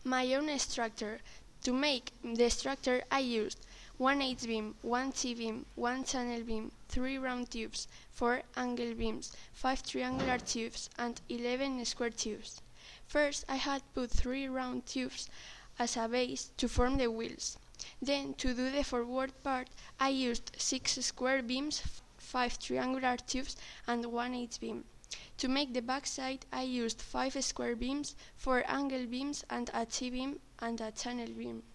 My own structure. To make the structure I used 1 H-beam, 1 T-beam, 1 channel beam, 3 round tubes, 4 angle beams, 5 triangular tubes, and 11 square tubes. First I had put 3 round tubes as a base to form the wheels. Then, to do the forward part, I used 6 square beams, 5 triangular tubes, and 1 H-beam. To make the back side, I used 5 square beams, 4 angle beams, and a T-beam and a channel beam.